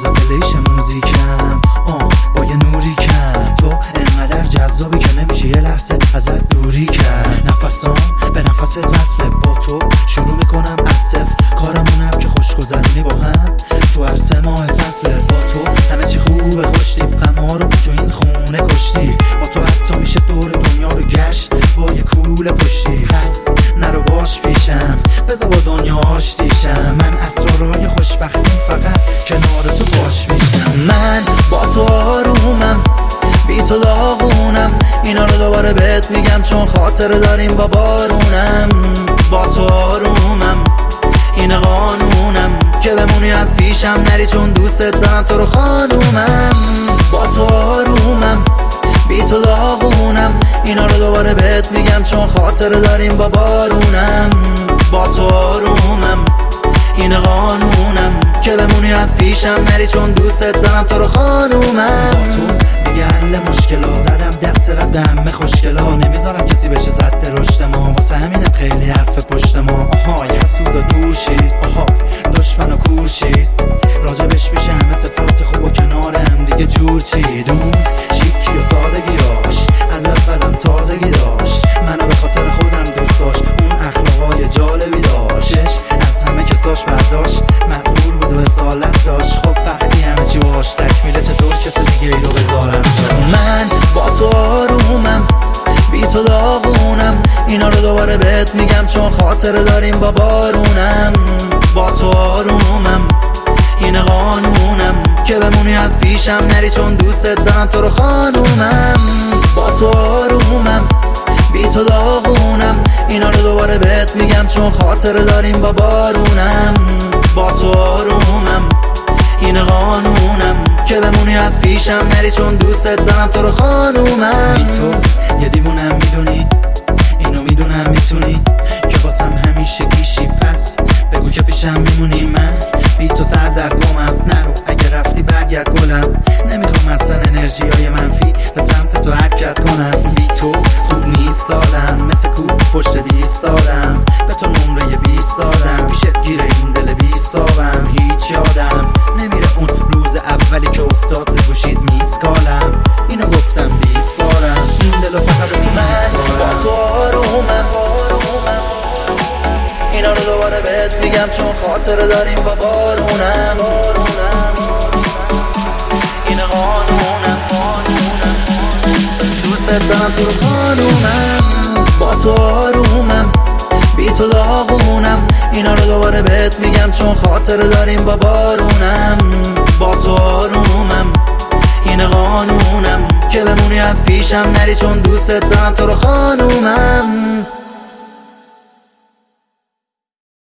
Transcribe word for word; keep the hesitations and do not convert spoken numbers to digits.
بذار پلیش موزیکم آه با یه نوری کم. تو انقدر جذابی که نمیشه یه لحظه ازت دوری کرد. نفسام به نفست وصله، با تو شروع میکنم از صفر. کارمونم که خوش گذرونی با هم تو هر سه ماه فصله. با تو همه چی خوبه، خوش تیپ غم‌ها رو تو این خونه کشتی. با تو حتی میشه دور دنیا رو گشت با یه کوله پشتی. پس نرو باش پیشم، بذار با دنیا آشتیشم. من اسرارای خوشبختی فقط کنار تو باش میشم. من با تو آرومم، بی تو داغونم. اینا رو دوباره بهت میگم چون خاطره داریم با بارونم. با تو آرومم، این قانونم که بمونی از پیشم نری چون دوست دارم تو رو خانومم. با تو آرومم، بی تو داغونم. اینا رو دوباره بهت میگم چون خاطره داریم با بارونم. با تو آرومم، این قانونم که بمونی از پیشم نری چون دوست دارم تو رو خانومم. با تو دیگه حل مشکلا، زدم دست رد به همه خوشگلا. نمیذارم کسی بشه زد رشد ما، واسه همینم خیلی حرف پشت ما. آهای حسود و دور شید، آها دشمن و کور شید. راجبش میشه همه صفات خوب و کنار هم دیگه جور چید. اون شیکی سادگیاش از اولم تازگی داشت، منو به خاطر خودم دوست داشت. اون اخلاقای جالبی داشتش، از همه کساش برداشت. مغرور بود و اصالت داشت. خب وقتی همه چی باش تکمیله چطور کسی دیگه ای رو بذارم جاش. من با تو آرومم، بی تو داغونم. اینا رو دوباره بهت میگم چون خاطره داریم با بارونم. با تو آرومم، این قانونم که بمونی از پیشم نری چون دوست دارم تو رو خانومم. با تو آرومم، بی تو داغونم. اینا رو دوباره بهت میگم چون خاطره داریم با بارونم. با تو آرومم، این قانونم که بمونی از پیشم نری چون دوست دارم تو رو خانومم. بی تو یه دیوونم میدونی، اینو میدونم میتونی که واسم همیشه گیشی. پس بگو که پیشم میمونی. من بی تو سر در گمم، نرو اگه رفتی برگرد گلم. نمیخوام اصلا انرژی های منفی به سمت تو حرکت کنم. بی تو خوب نیست دادم، مثل کوب پشت دیست دادم. به تو نمره بیست دادم، پیشت گیره این دل بیست دادم. هیچ یادم نمیره اون روز اولی که افتاد به گوشید میسکالم. اینو گفتم بیست بارم، این دلو فقط تو میسکالم. با تو آرومم، اینا رو دوباره بهت میگم چون خاطره داریم با بارونم. این قانونم، دوست دارم تو رو خانومم. با تو آرومم، بی تو داغونم. اینا رو دوباره بهت میگم چون خاطره داریم با بارونم. با تو آرومم، این قانونم که بمونی از پیشم نری چون دوست دارم تو رو خانومم.